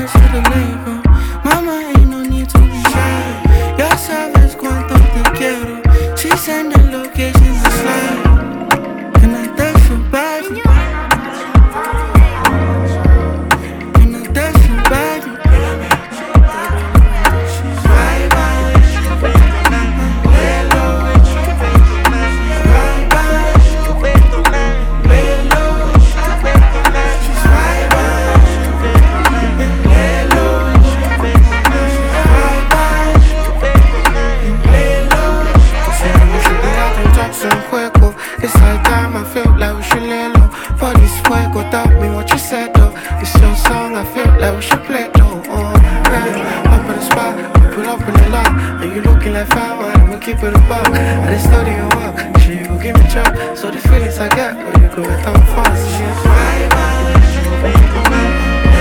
Sabes to the label. Mama, ain't no need to be shy. Ya sabes cuánto te quiero. She send the location to slide. Can I dance your body? Can I dance your body? She's right by you. Lay low. Right by you. Lay low. She's right by you. Lay low. Right by you. Lay low. Saying we should be out and talk some juego. It's high time, I feel like we should lay low. For this fuego, tell me what you said though. It's your song, I feel like we should play though. Up in the spot, we pull up in the lot. And you looking like fire, I'ma keep it above. I just study your work, sure you gon' give me job. So the feelings I get, when you go with them fast. She's right by you.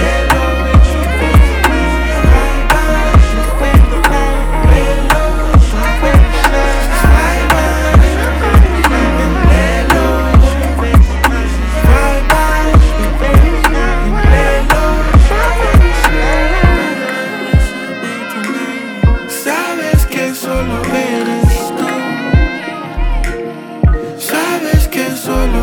Sabes que solo eres tú. Sabes que solo